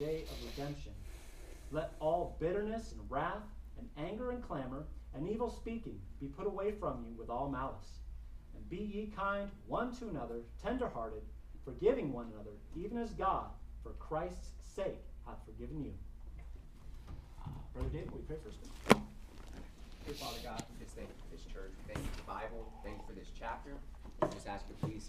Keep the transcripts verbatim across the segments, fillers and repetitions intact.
day of redemption. Let all bitterness and wrath and anger and clamor and evil speaking be put away from you with all malice. And be ye kind one to another, tenderhearted, forgiving one another, even as God, for Christ's sake, hath forgiven you. Uh, Brother David, will you pray first? Dear Father God, we just thank you for this church. We thank you for the Bible. Thank you for this chapter. We just ask you, please,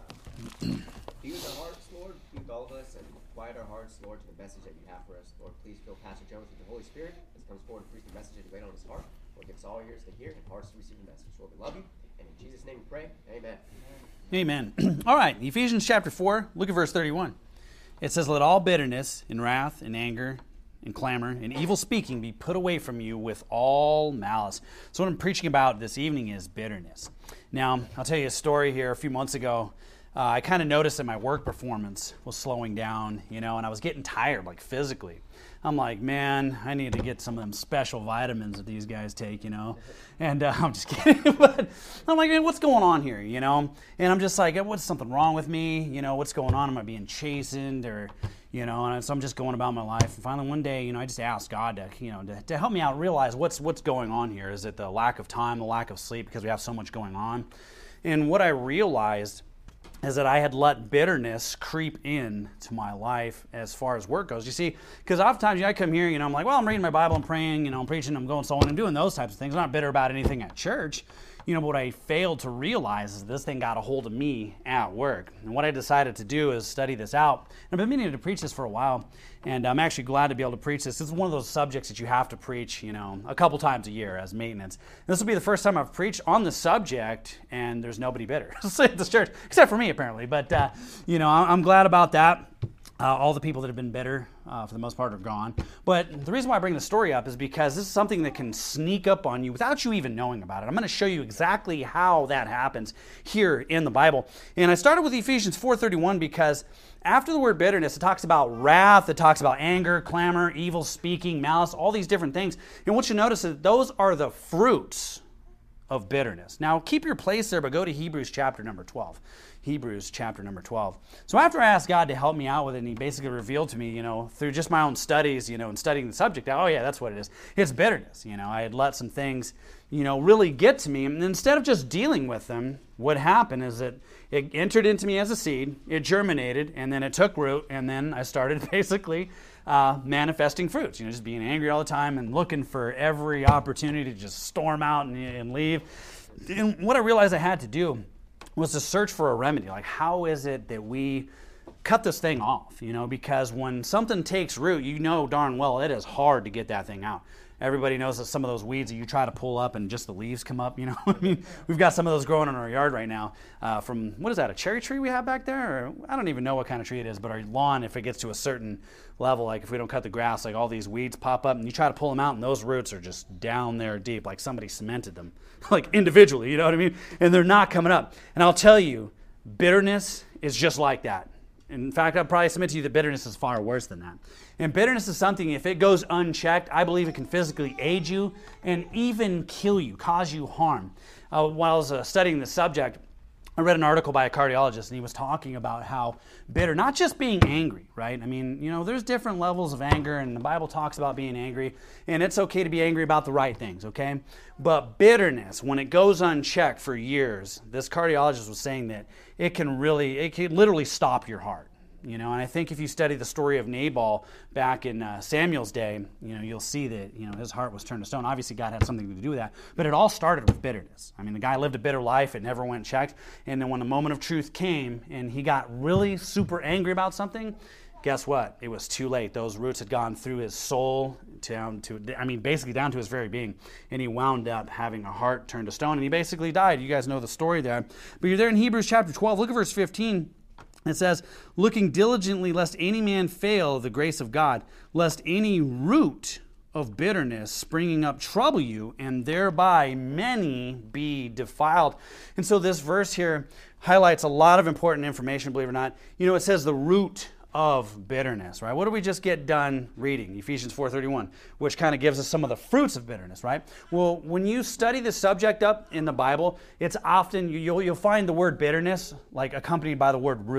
uh, be with our hearts, Lord. Be with all of us and quiet our hearts, Lord, to the message that you have for us. Lord, please fill Pastor Jones with the Holy Spirit as he comes forward and preach the message that you laid on his heart. Lord, give us all ears to hear and hearts to receive the message. Lord, we love you. And in Jesus' name we pray. Amen. Amen. All right, Ephesians chapter four, look at verse thirty-one. It says, let all bitterness and wrath and anger and clamor and evil speaking be put away from you with all malice. So what I'm preaching about this evening is bitterness. Now, I'll tell you a story here. A few months ago, uh, I kind of noticed that my work performance was slowing down, you know, and I was getting tired, like physically. I'm like, man, I need to get some of them special vitamins that these guys take, you know. And uh, I'm just kidding. But I'm like, man, what's going on here, you know? And I'm just like, what's something wrong with me? You know, what's going on? Am I being chastened or, you know? And so I'm just going about my life. And finally one day, you know, I just asked God to, you know, to, to help me out realize what's what's going on here. Is it the lack of time, the lack of sleep because we have so much going on? And what I realized is that I had let bitterness creep in to my life as far as work goes. You see, because oftentimes you know, I come here, you know, I'm like, well, I'm reading my Bible, I'm praying, you know, I'm preaching, I'm going so on, I'm doing those types of things. I'm not bitter about anything at church. You know, but what I failed to realize is this thing got a hold of me at work. And what I decided to do is study this out. And I've been meaning to preach this for a while, and I'm actually glad to be able to preach this. This is one of those subjects that you have to preach, you know, a couple times a year as maintenance. And this will be the first time I've preached on the subject, and there's nobody bitter at this church, except for me apparently. But, uh, you know, I'm glad about that. Uh, all the people that have been bitter, uh, for the most part, are gone. But the reason why I bring the story up is because this is something that can sneak up on you without you even knowing about it. I'm going to show you exactly how that happens here in the Bible. And I started with Ephesians four thirty-one because after the word bitterness, it talks about wrath, it talks about anger, clamor, evil speaking, malice, all these different things. And what you notice is those are the fruits of bitterness. Now, keep your place there, but go to Hebrews chapter number twelve. Hebrews chapter number twelve. So after I asked God to help me out with it, and he basically revealed to me, you know, through just my own studies, you know, and studying the subject, oh yeah, that's what it is. It's bitterness. You know, I had let some things, you know, really get to me. And instead of just dealing with them, what happened is that it entered into me as a seed, it germinated, and then it took root, and then I started basically uh, manifesting fruits. You know, just being angry all the time and looking for every opportunity to just storm out and, and leave. And what I realized I had to do was to search for a remedy. Like, how is it that we cut this thing off? You know, because when something takes root, you know darn well it is hard to get that thing out. Everybody knows that some of those weeds that you try to pull up and just the leaves come up, you know. I mean, we've got some of those growing in our yard right now uh, from, what is that, a cherry tree we have back there? Or I don't even know what kind of tree it is, but our lawn, if it gets to a certain level, like if we don't cut the grass, like all these weeds pop up and you try to pull them out and those roots are just down there deep, like somebody cemented them, like individually, you know what I mean? And they're not coming up. And I'll tell you, bitterness is just like that. In fact, I'd probably submit to you that bitterness is far worse than that. And bitterness is something, if it goes unchecked, I believe it can physically age you and even kill you, cause you harm. Uh, while I was uh, studying the subject, I read an article by a cardiologist, and he was talking about how bitter, not just being angry, right? I mean, you know, there's different levels of anger, and the Bible talks about being angry, and it's okay to be angry about the right things, okay? But bitterness, when it goes unchecked for years, this cardiologist was saying that it can really, it can literally stop your heart. You know, and I think if you study the story of Nabal back in uh, Samuel's day, you know, you'll see that, you know, his heart was turned to stone. Obviously, God had something to do with that, but it all started with bitterness. I mean, the guy lived a bitter life. It never went checked. And then when the moment of truth came and he got really super angry about something, guess what? It was too late. Those roots had gone through his soul down to, I mean, basically down to his very being. And he wound up having a heart turned to stone, and he basically died. You guys know the story there. But you're there in Hebrews chapter twelve. Look at verse fifteen. It says, looking diligently lest any man fail the grace of God, lest any root of bitterness springing up trouble you, and thereby many be defiled. And so this verse here highlights a lot of important information, believe it or not. You know, it says the root of bitterness, right? What did we just get done reading? Ephesians four thirty-one, which kind of gives us some of the fruits of bitterness, right? Well, when you study the subject up in the Bible, it's often, you'll, you'll find the word bitterness like accompanied by the word root.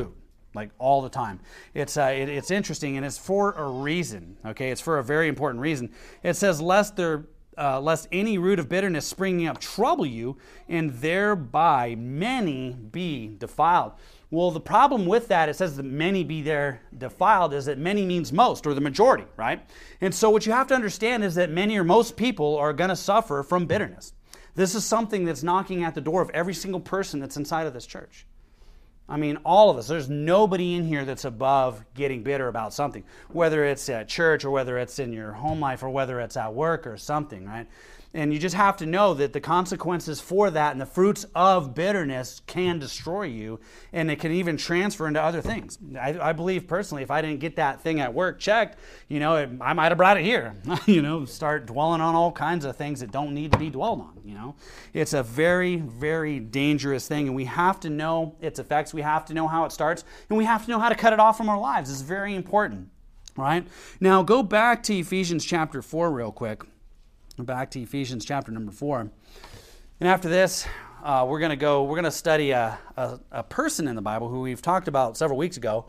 like all the time. It's uh, it, it's interesting, and it's for a reason. Okay, it's for a very important reason. It says, "Lest there, uh, lest any root of bitterness springing up trouble you, and thereby many be defiled." Well, the problem with that, it says that many be there defiled, is that many means most, or the majority, right? And so what you have to understand is that many or most people are going to suffer from bitterness. This is something that's knocking at the door of every single person that's inside of this church. I mean, all of us. There's nobody in here that's above getting bitter about something, whether it's at church or whether it's in your home life or whether it's at work or something, right? And you just have to know that the consequences for that and the fruits of bitterness can destroy you, and it can even transfer into other things. I, I believe personally, if I didn't get that thing at work checked, you know, it, I might have brought it here. you know, start dwelling on all kinds of things that don't need to be dwelled on. You know, it's a very, very dangerous thing, and we have to know its effects. We have to know how it starts, and we have to know how to cut it off from our lives. It's very important. Right? Now, go back to Ephesians chapter four real quick. Back to Ephesians chapter number four. And after this, uh, we're going to go, we're going to study a, a, a person in the Bible who we've talked about several weeks ago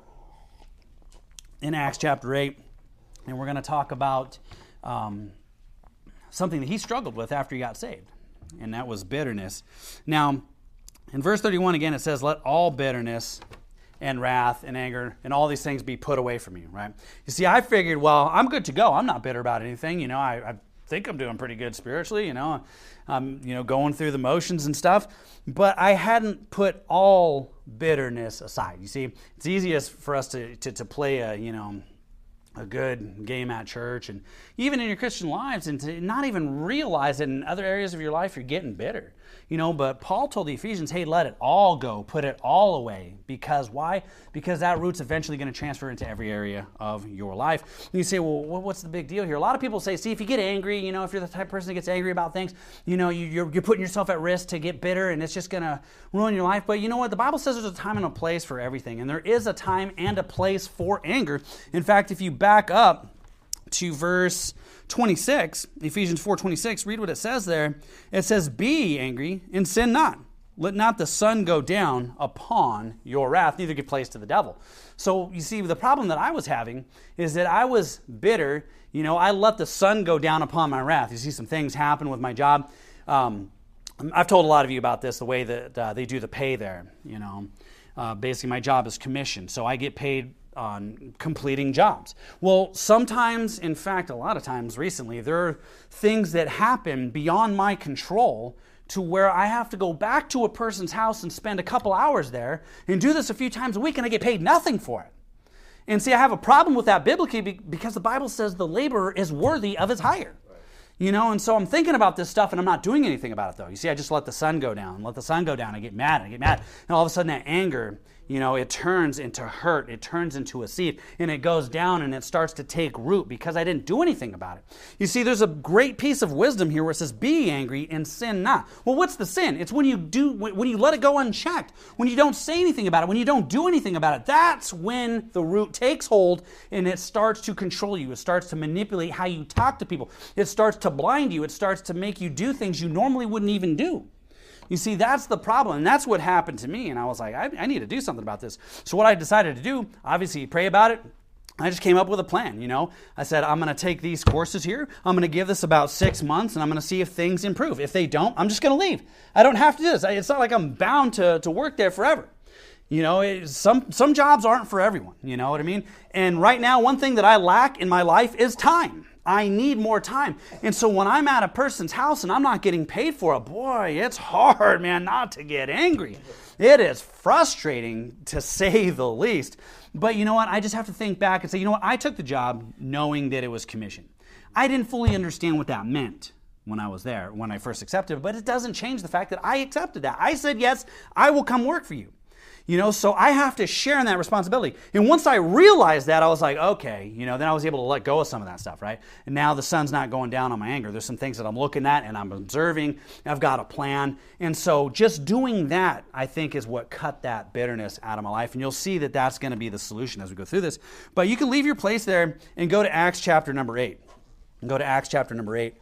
in Acts chapter eight. And we're going to talk about um, something that he struggled with after he got saved. And that was bitterness. Now, in verse thirty-one again, it says, "Let all bitterness and wrath and anger and all these things be put away from you," right? You see, I figured, well, I'm good to go. I'm not bitter about anything. You know, I, I think I'm doing pretty good spiritually, you know, I'm, you know, going through the motions and stuff, but I hadn't put all bitterness aside. You see, it's easiest for us to, to, to play a, you know, a good game at church and even in your Christian lives and to not even realize that in other areas of your life you're getting bitter. You know, but Paul told the Ephesians, hey, let it all go, put it all away. Because why? Because that root's eventually going to transfer into every area of your life. And you say, well, what's the big deal here? A lot of people say, see, if you get angry, you know, if you're the type of person that gets angry about things, you know, you're, you're putting yourself at risk to get bitter and it's just going to ruin your life. But you know what? The Bible says there's a time and a place for everything. And there is a time and a place for anger. In fact, if you back up to verse twenty-six, Ephesians four twenty-six, read what it says there. It says, "Be angry and sin not. Let not the sun go down upon your wrath, neither give place to the devil." So you see, the problem that I was having is that I was bitter. You know, I let the sun go down upon my wrath. You see some things happen with my job. Um, I've told a lot of you about this, the way that uh, they do the pay there. You know, uh, basically my job is commission, so I get paid on completing jobs. Well, sometimes, in fact, a lot of times recently, there are things that happen beyond my control to where I have to go back to a person's house and spend a couple hours there and do this a few times a week and I get paid nothing for it. And see, I have a problem with that biblically because the Bible says the laborer is worthy of his hire. You know, and so I'm thinking about this stuff and I'm not doing anything about it though. You see, I just let the sun go down, let the sun go down, I get mad, I get mad. And all of a sudden that anger, you know, it turns into hurt, it turns into a seed, and it goes down and it starts to take root because I didn't do anything about it. You see, there's a great piece of wisdom here where it says, be angry and sin not. Well, what's the sin? It's when you do, when you let it go unchecked, when you don't say anything about it, when you don't do anything about it. That's when the root takes hold and it starts to control you. It starts to manipulate how you talk to people. It starts to blind you. It starts to make you do things you normally wouldn't even do. You see, that's the problem, and that's what happened to me, and I was like, I, I need to do something about this. So what I decided to do, obviously, pray about it. I just came up with a plan, you know. I said, I'm going to take these courses here. I'm going to give this about six months, and I'm going to see if things improve. If they don't, I'm just going to leave. I don't have to do this. It's not like I'm bound to, to work there forever. You know, it, some, some jobs aren't for everyone, you know what I mean? And right now, one thing that I lack in my life is time. I need more time. And so when I'm at a person's house and I'm not getting paid for it, boy, it's hard, man, not to get angry. It is frustrating, to say the least. But you know what? I just have to think back and say, you know what? I took the job knowing that it was commission. I didn't fully understand what that meant when I was there, when I first accepted it, but it doesn't change the fact that I accepted that. I said, yes, I will come work for you. You know, so I have to share in that responsibility. And once I realized that, I was like, okay, you know, then I was able to let go of some of that stuff, right? And now the sun's not going down on my anger. There's some things that I'm looking at and I'm observing. I've got a plan. And so just doing that, I think, is what cut that bitterness out of my life. And you'll see that that's going to be the solution as we go through this. But you can leave your place there and go to Acts chapter number eight. And go to Acts chapter number eight.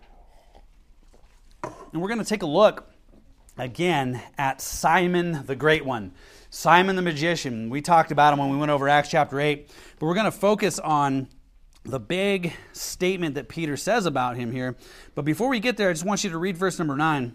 And we're going to take a look again at Simon the Great One. Simon the magician. We talked about him when we went over Acts chapter eight, but we're going to focus on the big statement that Peter says about him here. But before we get there, I just want you to read verse number nine.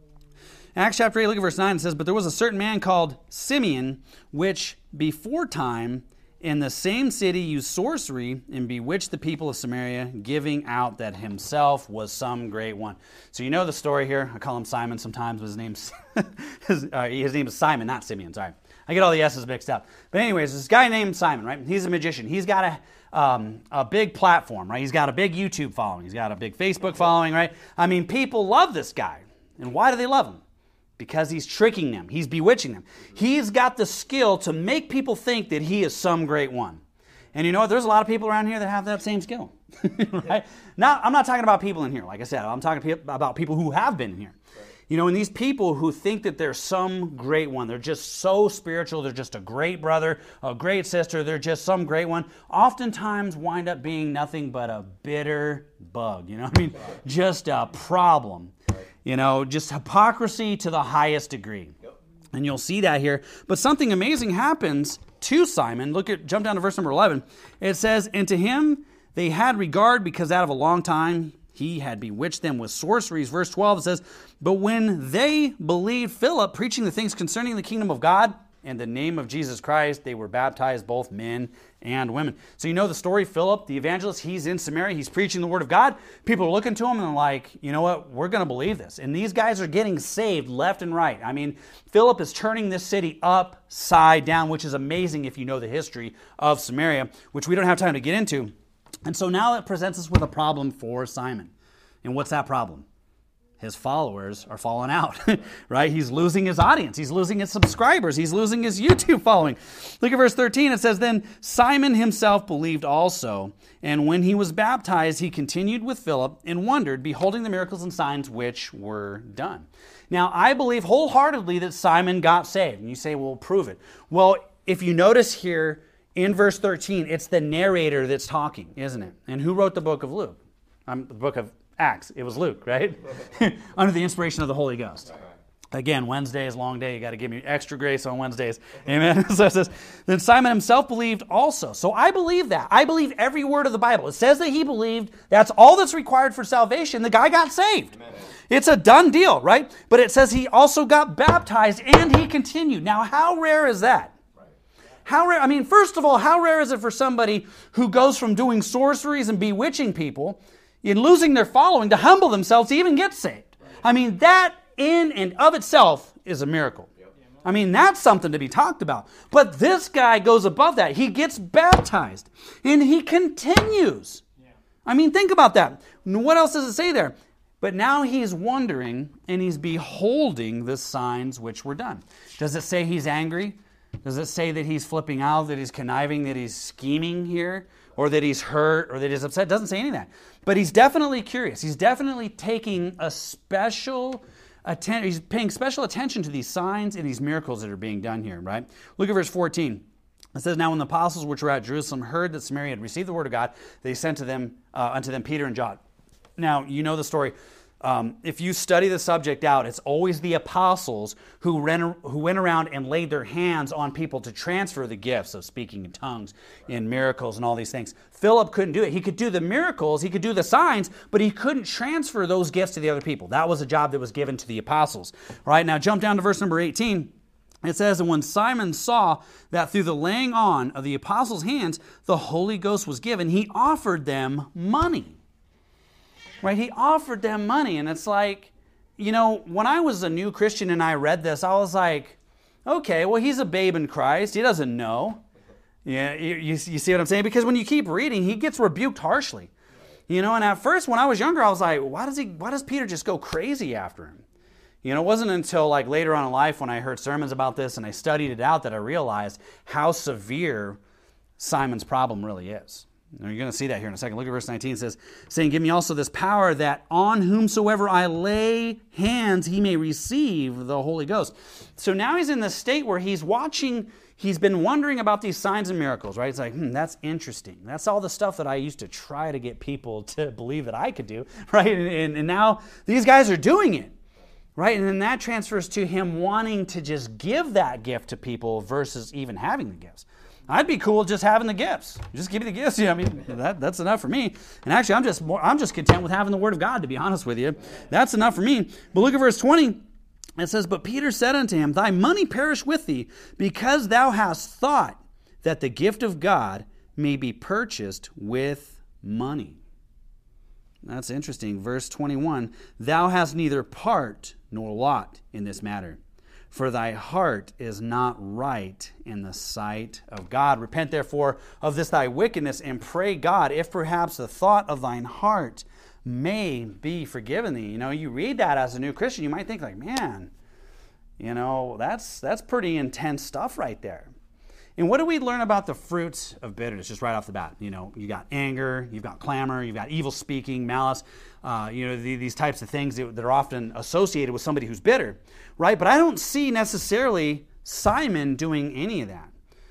Acts chapter eight, look at verse nine. It says, "But there was a certain man called Simeon, which before time in the same city used sorcery and bewitched the people of Samaria, giving out that himself was some great one." So you know the story here. I call him Simon sometimes, but his name's his, uh, his name is Simon, not Simeon. Sorry, I get all the S's mixed up. But anyways, this guy named Simon, right? He's a magician. He's got a um, a big platform, right? He's got a big YouTube following. He's got a big Facebook following, right? I mean, people love this guy, and why do they love him? Because he's tricking them. He's bewitching them. He's got the skill to make people think that he is some great one. And you know what? There's a lot of people around here that have that same skill. Right? Now, I'm not talking about people in here. Like I said, I'm talking about people who have been in here. Right. You know, and these people who think that they're some great one, they're just so spiritual, they're just a great brother, a great sister, they're just some great one, oftentimes wind up being nothing but a bitter bug. You know what I mean? Right. Just a problem. You know, just hypocrisy to the highest degree. Yep. And you'll see that here. But something amazing happens to Simon. Look at, jump down to verse number eleven. It says, "And to him they had regard because out of a long time he had bewitched them with sorceries." Verse twelve, it says, "But when they believed Philip preaching the things concerning the kingdom of God and the name of Jesus Christ, they were baptized, both men and women." So you know the story. Philip, the evangelist, he's in Samaria. He's preaching the word of God. People are looking to him and they're like, you know what? We're going to believe this. And these guys are getting saved left and right. I mean, Philip is turning this city upside down, which is amazing if you know the history of Samaria, which we don't have time to get into. And so now it presents us with a problem for Simon. And what's that problem? His followers are falling out, right? He's losing his audience. He's losing his subscribers. He's losing his YouTube following. Look at verse thirteen. It says, "Then Simon himself believed also, and when he was baptized, he continued with Philip and wondered, beholding the miracles and signs which were done." Now, I believe wholeheartedly that Simon got saved. And you say, well, prove it. Well, if you notice here in verse thirteen, it's the narrator that's talking, isn't it? And who wrote the book of Luke? Um, the book of Acts. It was Luke, right? Under the inspiration of the Holy Ghost. Again, Wednesday is a long day. You got to give me extra grace on Wednesdays. Amen. So it says, "Then Simon himself believed also." So I believe that. I believe every word of the Bible. It says that he believed. That's all that's required for salvation. The guy got saved. Amen. It's a done deal, right? But it says he also got baptized and he continued. Now, how rare is that? How rare? I mean, first of all, how rare is it for somebody who goes from doing sorceries and bewitching people in losing their following to humble themselves to even get saved? I mean, that in and of itself is a miracle. I mean, that's something to be talked about. But this guy goes above that. He gets baptized and he continues. I mean, think about that. What else does it say there? But now he's wondering and he's beholding the signs which were done. Does it say he's angry? Does it say that he's flipping out, that he's conniving, that he's scheming here? Or that he's hurt, or that he's upset? It doesn't say any of that. But he's definitely curious. He's definitely taking a special attention. He's paying special attention to these signs and these miracles that are being done here, right? Look at verse fourteen. It says, "Now when the apostles which were at Jerusalem heard that Samaria had received the word of God, they sent to them uh, unto them Peter and John." Now, you know the story. Um, if you study the subject out, it's always the apostles who, ran, who went around and laid their hands on people to transfer the gifts of speaking in tongues and miracles and all these things. Philip couldn't do it. He could do the miracles, he could do the signs, but he couldn't transfer those gifts to the other people. That was a job that was given to the apostles. All right, now jump down to verse number eighteen. It says, "And when Simon saw that through the laying on of the apostles' hands the Holy Ghost was given, he offered them money." Right? He offered them money. And it's like, you know, when I was a new Christian and I read this, I was like, okay, well, he's a babe in Christ. He doesn't know. Yeah, you, you, you see what I'm saying? Because when you keep reading, he gets rebuked harshly. You know, and at first when I was younger, I was like, why does he? Why does Peter just go crazy after him? You know, it wasn't until like later on in life when I heard sermons about this and I studied it out that I realized how severe Simon's problem really is. Now, you're going to see that here in a second. Look at verse nineteen. It says, saying, "Give me also this power that on whomsoever I lay hands, he may receive the Holy Ghost." So now he's in this state where he's watching, he's been wondering about these signs and miracles, right? It's like, hmm, that's interesting. That's all the stuff that I used to try to get people to believe that I could do, right? And, and, and now these guys are doing it. Right? And then that transfers to him wanting to just give that gift to people versus even having the gifts. I'd be cool just having the gifts. Just give me the gifts. Yeah, I mean, that, that's enough for me. And actually, I'm just more, I'm just content with having the Word of God, to be honest with you. That's enough for me. But look at verse twenty. It says, "But Peter said unto him, Thy money perish with thee, because thou hast thought that the gift of God may be purchased with money." That's interesting. Verse twenty-one, "Thou hast neither part nor lot in this matter, for thy heart is not right in the sight of God. Repent therefore of this thy wickedness, and pray God, if perhaps the thought of thine heart may be forgiven thee." You know, you read that as a new Christian, you might think like, man, you know, that's that's pretty intense stuff right there. And what do we learn about the fruits of bitterness just right off the bat? You know, you got anger, you've got clamor, you've got evil speaking, malice, uh, you know, the, these types of things that, that are often associated with somebody who's bitter, right? But I don't see necessarily Simon doing any of that.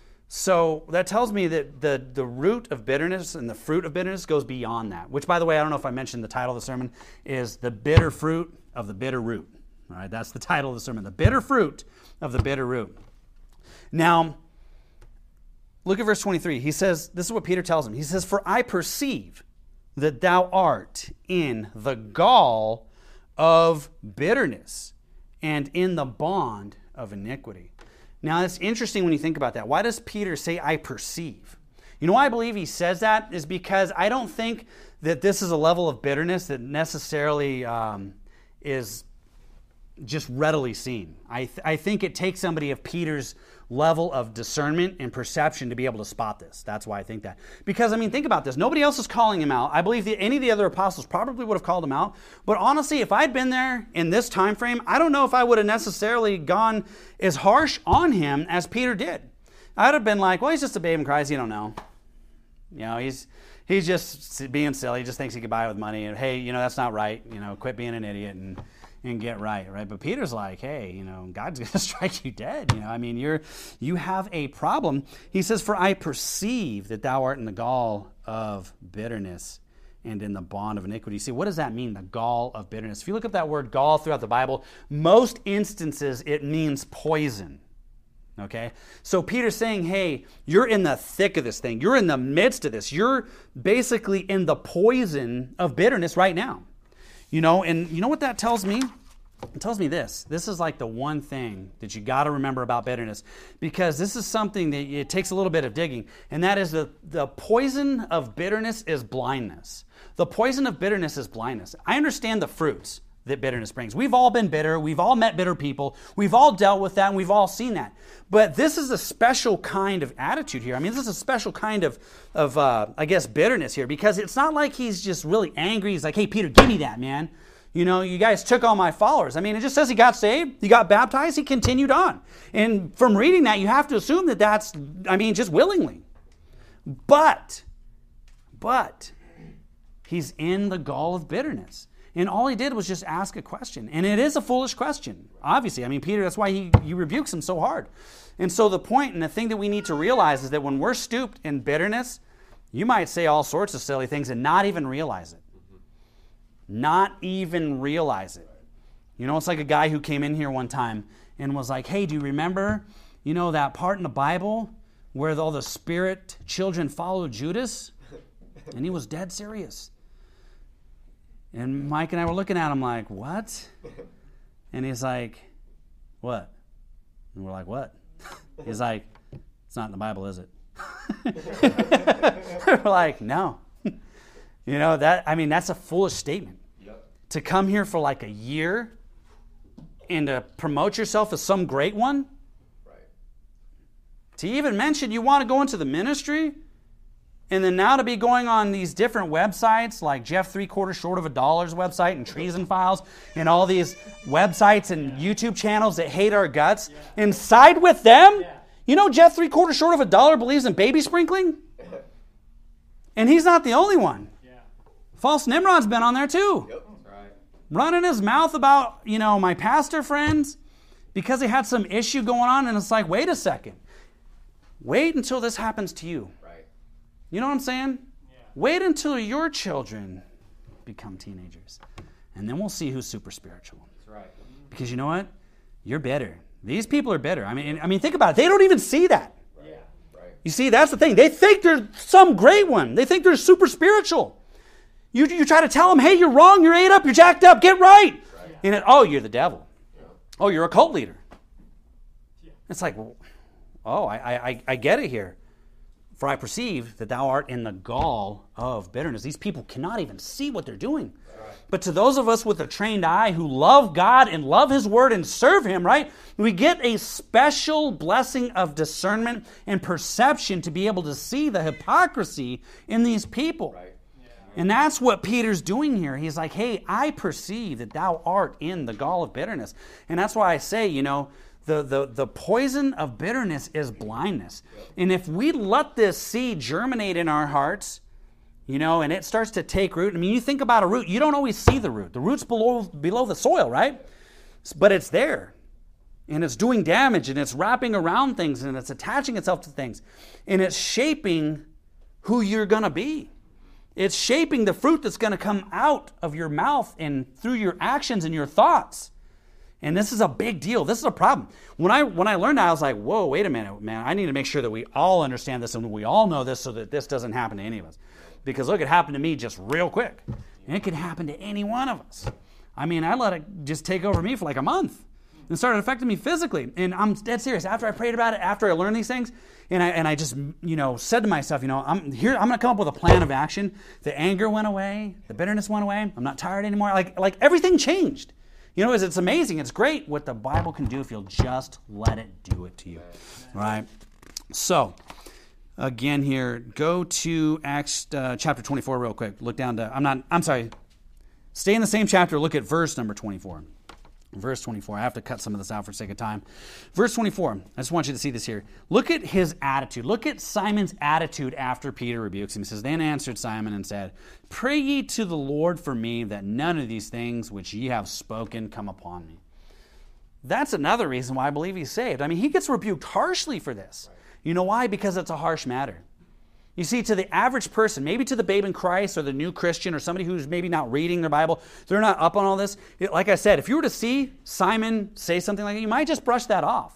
So that tells me that the, the root of bitterness and the fruit of bitterness goes beyond that, which, by the way, I don't know if I mentioned the title of the sermon is "The Bitter Fruit of the Bitter Root." All right, that's the title of the sermon, "The Bitter Fruit of the Bitter Root." Now, look at verse twenty-three. He says, this is what Peter tells him. He says, "For I perceive that thou art in the gall of bitterness and in the bond of iniquity." Now, it's interesting when you think about that. Why does Peter say, "I perceive"? You know why I believe he says that is because I don't think that this is a level of bitterness that necessarily um, is just readily seen. I, th- I think it takes somebody of Peter's level of discernment and perception to be able to spot this. That's why I think that. Because, I mean, think about this. Nobody else is calling him out. I believe that any of the other apostles probably would have called him out. But honestly, if I'd been there in this time frame, I don't know if I would have necessarily gone as harsh on him as Peter did. I'd have been like, well, he's just a babe in Christ. You don't know. You know, he's he's just being silly. He just thinks he could buy it with money. And, hey, you know, that's not right. You know, quit being an idiot and and get right, right? But Peter's like, hey, you know, God's going to strike you dead. You know, I mean, you're you have a problem. He says, "For I perceive that thou art in the gall of bitterness and in the bond of iniquity." See, what does that mean, the gall of bitterness? If you look up that word gall throughout the Bible, most instances it means poison. Okay? So Peter's saying, hey, you're in the thick of this thing. You're in the midst of this. You're basically in the poison of bitterness right now. You know, and you know what that tells me? It tells me this. This is like the one thing that you got to remember about bitterness, because this is something that it takes a little bit of digging, and that is the, the poison of bitterness is blindness. The poison of bitterness is blindness. I understand the fruits that bitterness brings. We've all been bitter. We've all met bitter people. We've all dealt with that, and we've all seen that. But this is a special kind of attitude here. I mean, this is a special kind of, of uh, I guess, bitterness here, because it's not like he's just really angry. He's like, hey, Peter, give me that, man. You know, you guys took all my followers. I mean, it just says he got saved, he got baptized, he continued on. And from reading that, you have to assume that that's, I mean, just willingly. But, but, he's in the gall of bitterness. And all he did was just ask a question. And it is a foolish question, obviously. I mean, Peter, that's why he, he rebukes him so hard. And so the point and the thing that we need to realize is that when we're stooped in bitterness, you might say all sorts of silly things and not even realize it. Not even realize it. You know, it's like a guy who came in here one time and was like, hey, do you remember, you know, that part in the Bible where all the spirit children followed Judas? And he was dead serious. And Mike and I were looking at him like, what? And he's like, what? And we're like, what? He's like, it's not in the Bible, is it? We're like, no. You know, that, I mean, that's a foolish statement. Yep. To come here for like a year and to promote yourself as some great one. Right. To even mention you want to go into the ministry, and then now to be going on these different websites like Jeff Three Quarters Short of a Dollar's website and Treason Files and all these websites and yeah. YouTube channels that hate our guts yeah. and side with them. Yeah. You know Jeff Three Quarters Short of a Dollar believes in baby sprinkling? And he's not the only one. Yeah. False Nimrod's been on there too. Yep. Right. Running his mouth about, you know, my pastor friends because they had some issue going on, and it's like, wait a second. Wait until this happens to you. You know what I'm saying? Yeah. Wait until your children become teenagers, and then we'll see who's super spiritual. That's right. Because you know what? You're bitter. These people are bitter. I mean, I mean, think about it. They don't even see that. Yeah, right. You see, that's the thing. They think they're some great one. They think they're super spiritual. You, you try to tell them, hey, you're wrong, you're ate up, you're jacked up, get right. right. And it, oh, you're the devil. Yeah. Oh, you're a cult leader. Yeah. It's like, well, oh, I, I, I get it here. For I perceive that thou art in the gall of bitterness. These people cannot even see what they're doing. Right. But to those of us with a trained eye who love God and love His Word and serve Him, right, we get a special blessing of discernment and perception to be able to see the hypocrisy in these people. Right. Yeah. And that's what Peter's doing here. He's like, hey, I perceive that thou art in the gall of bitterness. And that's why I say, you know, The, the, the poison of bitterness is blindness. And if we let this seed germinate in our hearts, you know, and it starts to take root. I mean, you think about a root, you don't always see the root. The root's below, below the soil, right? But it's there. And it's doing damage, and it's wrapping around things, and it's attaching itself to things. And it's shaping who you're going to be. It's shaping the fruit that's going to come out of your mouth and through your actions and your thoughts. And this is a big deal. This is a problem. When I when I learned that, I was like, whoa, wait a minute, man. I need to make sure that we all understand this and we all know this so that this doesn't happen to any of us. Because look, it happened to me just real quick. And it could happen to any one of us. I mean, I let it just take over me for like a month. And it started affecting me physically. And I'm dead serious. After I prayed about it, after I learned these things, and I and I just, you know, said to myself, you know, I'm here, I'm going to come up with a plan of action. The anger went away. The bitterness went away. I'm not tired anymore. Like like everything changed. You know, it's amazing. It's great what the Bible can do if you'll just let it do it to you. All right? So, again here, go to Acts uh, chapter twenty-four real quick. Look down to, I'm not, I'm sorry. Stay in the same chapter. Look at verse number twenty-four. Verse twenty-four. I have to cut some of this out for sake of time. Verse twenty-four. I just want you to see this here. Look at his attitude. Look at Simon's attitude after Peter rebukes him. He says, then answered Simon and said, pray ye to the Lord for me, that none of these things which ye have spoken come upon me. That's another reason why I believe he's saved. I mean, he gets rebuked harshly for this. You know why? Because it's a harsh matter. You see, to the average person, maybe to the babe in Christ or the new Christian or somebody who's maybe not reading their Bible, they're not up on all this. Like I said, if you were to see Simon say something like that, you might just brush that off.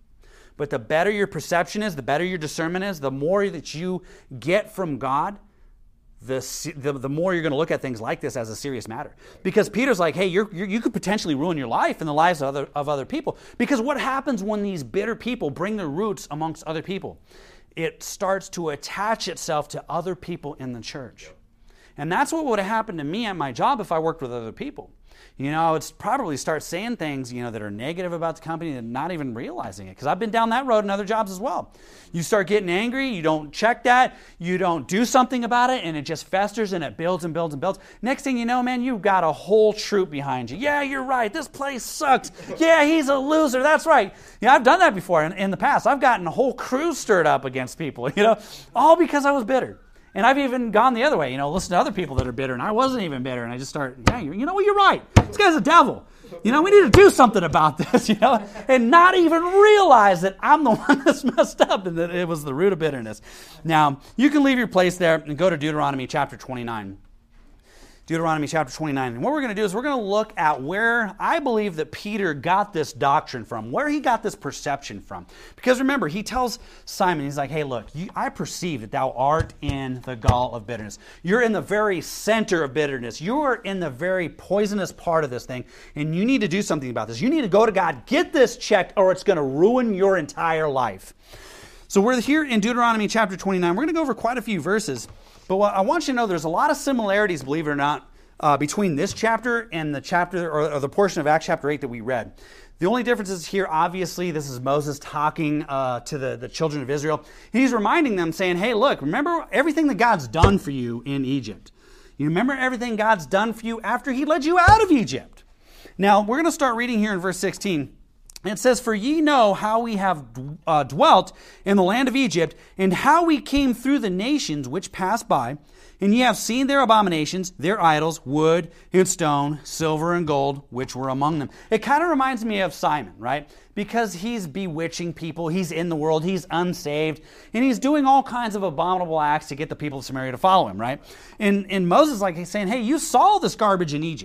But the better your perception is, the better your discernment is, the more that you get from God, the, the, the more you're going to look at things like this as a serious matter. Because Peter's like, hey, you're, you're, you could potentially ruin your life and the lives of other, of other people. Because what happens when these bitter people bring their roots amongst other people? It starts to attach itself to other people in the church. And that's what would have happened to me at my job if I worked with other people. You know, I would probably start saying things, you know, that are negative about the company and not even realizing it. Because I've been down that road in other jobs as well. You start getting angry, you don't check that, you don't do something about it, and it just festers and it builds and builds and builds. Next thing you know, man, you've got a whole troop behind you. Yeah, you're right. This place sucks. Yeah, he's a loser. That's right. Yeah, I've done that before in, in the past. I've gotten a whole crew stirred up against people, you know, all because I was bitter. And I've even gone the other way, you know, listen to other people that are bitter, and I wasn't even bitter, and I just start, yeah, you know what, you're right. This guy's a devil. You know, we need to do something about this, you know, and not even realize that I'm the one that's messed up and that it was the root of bitterness. Now, you can leave your place there and go to Deuteronomy chapter twenty-nine. Deuteronomy chapter twenty-nine. And what we're going to do is we're going to look at where I believe that Peter got this doctrine from, where he got this perception from. Because remember, he tells Simon, he's like, hey, look, you, I perceive that thou art in the gall of bitterness. You're in the very center of bitterness. You are in the very poisonous part of this thing, and you need to do something about this. You need to go to God, get this checked, or it's going to ruin your entire life. So we're here in Deuteronomy chapter twenty-nine. We're going to go over quite a few verses. But what I want you to know, there's a lot of similarities, believe it or not, uh, between this chapter and the chapter or, or the portion of Acts chapter eight that we read. The only difference is here, obviously, this is Moses talking uh, to the, the children of Israel. He's reminding them, saying, hey, look, remember everything that God's done for you in Egypt. You remember everything God's done for you after he led you out of Egypt. Now, we're going to start reading here in verse sixteen. It says, for ye know how we have uh, dwelt in the land of Egypt, and how we came through the nations which passed by, and ye have seen their abominations, their idols, wood and stone, silver and gold, which were among them. It kind of reminds me of Simon, right? Because he's bewitching people, he's in the world, he's unsaved, and he's doing all kinds of abominable acts to get the people of Samaria to follow him, right? And, and Moses, like, he's saying, hey, you saw this garbage in Egypt.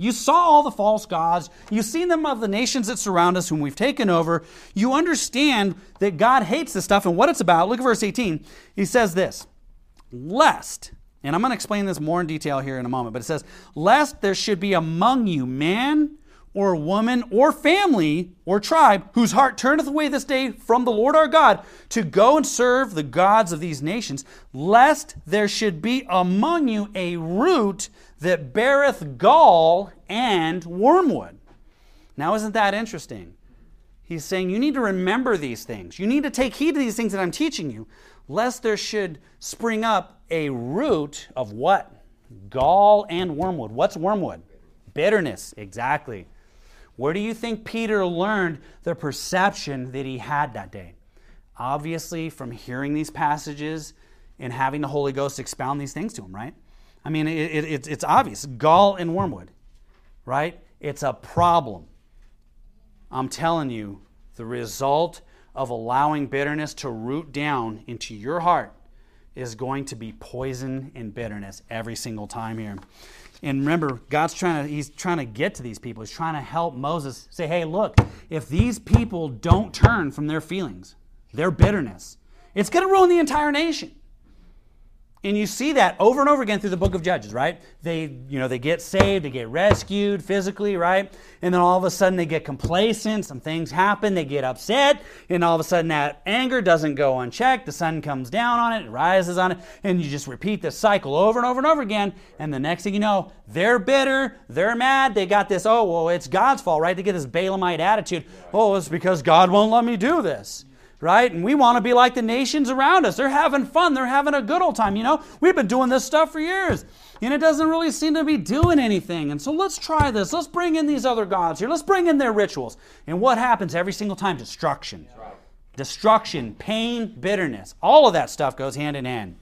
You saw all the false gods. You've seen them of the nations that surround us, whom we've taken over. You understand that God hates this stuff and what it's about. Look at verse eighteen. He says this, lest, and I'm going to explain this more in detail here in a moment, but it says, lest there should be among you man or woman or family or tribe whose heart turneth away this day from the Lord our God to go and serve the gods of these nations, lest there should be among you a root that beareth gall and wormwood. Now, isn't that interesting? He's saying you need to remember these things. You need to take heed to these things that I'm teaching you, lest there should spring up a root of what? Gall and wormwood. What's wormwood? Bitterness, exactly. Where do you think Peter learned the perception that he had that day? Obviously, from hearing these passages and having the Holy Ghost expound these things to him, right? I mean, it, it, it's, it's obvious. Gall and wormwood, right? It's a problem. I'm telling you, the result of allowing bitterness to root down into your heart is going to be poison and bitterness every single time here. And remember, God's trying to, he's trying to get to these people. He's trying to help Moses say, hey, look, if these people don't turn from their feelings, their bitterness, it's going to ruin the entire nation. And you see that over and over again through the book of Judges, right? They, you know, they get saved, they get rescued physically, right? And then all of a sudden they get complacent, some things happen, they get upset, and all of a sudden that anger doesn't go unchecked, the sun comes down on it, it rises on it, and you just repeat this cycle over and over and over again, and the next thing you know, they're bitter, they're mad, they got this, oh, well, it's God's fault, right? They get this Balaamite attitude, oh, it's because God won't let me do this. Right? And we want to be like the nations around us. They're having fun. They're having a good old time. You know, we've been doing this stuff for years. And it doesn't really seem to be doing anything. And so let's try this. Let's bring in these other gods here. Let's bring in their rituals. And what happens every single time? Destruction. Right. Destruction, pain, bitterness. All of that stuff goes hand in hand.